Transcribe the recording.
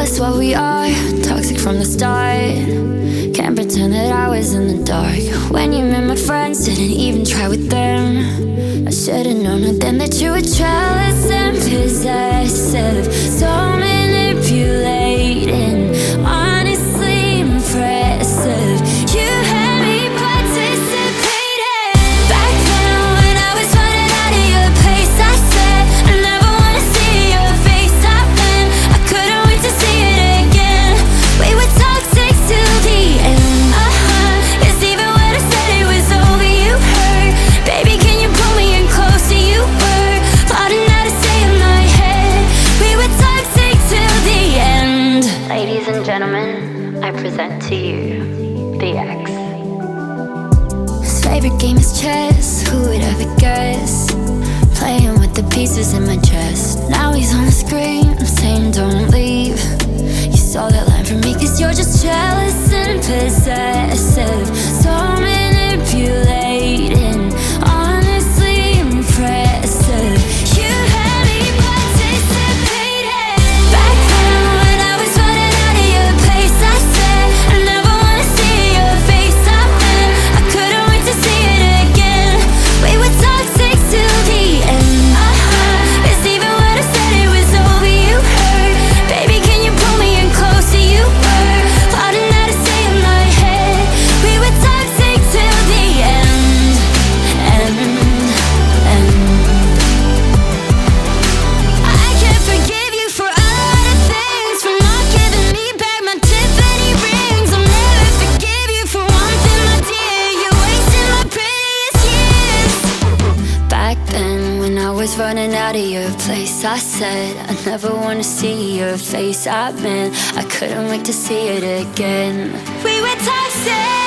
us what we are, toxic from the start. Can't pretend that I was in the dark. When you met my friends, didn't even try with them. I should've known right then that you were jealous and possessive, so manipulating, honestly impressive. You had me participating. Back then when I was running out of your place, I said I never wanna see your face. I've been, I couldn't wait to see it again. We were toxic till the end. Cause even when I said it was over, you hurt. Baby, can you pull me in closer? You were plotting how to stay in my head. We were toxic till the end. Ladies and gentlemen, I present to you the X. His favorite game is chess, who would ever guess? Playing with the pieces in my chest. Now he's on the screen, I'm saying don't leave. You saw that line from me cause you're just jealous and possessive, so manipulating, honestly impressive. You had me participating. Back then when I was running out of your place, I said I never wanna see your face. I've been, I couldn't wait to see it again. We were toxic till the end. Cause even when I said it was over, you hurt. Baby, can you pull me in closer? You were plotting how to stay in my head. We were toxic till the end. I can't forgive you for a lot of things, for not giving me back my Tiffany rings. I'll never forgive you for one thing, my dear. You wasted my prettiest years. Back then when I was running out of your place, I said I never wanna see your face. I meant I couldn't wait to see it again. We were toxic.